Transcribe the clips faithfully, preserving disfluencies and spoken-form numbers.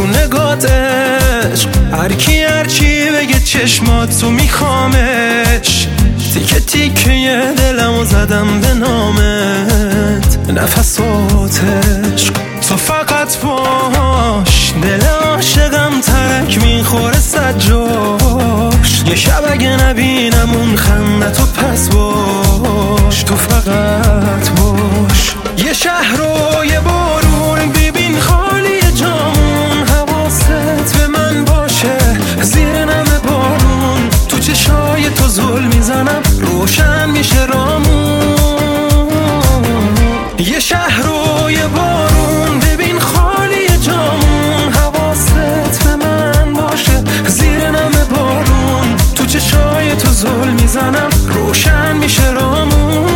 تو نگات عشق، هر کی هر چی بگه چشمات تو میخوامش، تیکه تیکه دلمو زدم به نامت، نفسات عشق تو فقط باش، دل عاشقم ترک میخوره سجاش، یه شب اگه نبینم اون خنده تو پس باش، تو فقط باش. یه شهر و یه بارون ببین خالی جامون، حواست به من باشه زیر نم بارون، تو چشای تو زل میزنم روشن میشه رامون. یه شهر و یه بارون ببین خالی جامون، حواست به من باشه زیر نم بارون، تو چشای تو زل میزنم روشن میشه رامون.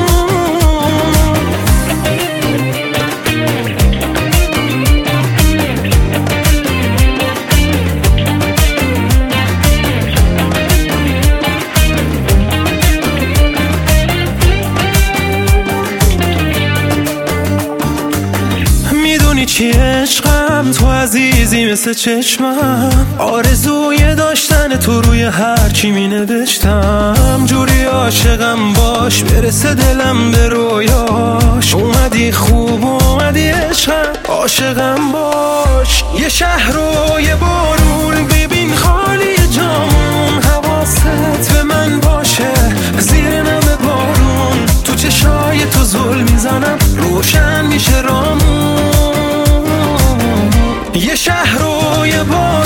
چی عشقم تو عزیزی مثل چشمم، آرزوی داشتن تو روی هر چی می نوشتم، جوری عاشقم باش برسه دلم به رویاش، اومدی خوب اومدی عشقم عاشقم باش. یه شهر و یه بارون ببین خالی جامون، حواست به من باشه زیر نم بارون، تو چشای تو زل میزنم روشن میشه رامون. یه شهر و یه بار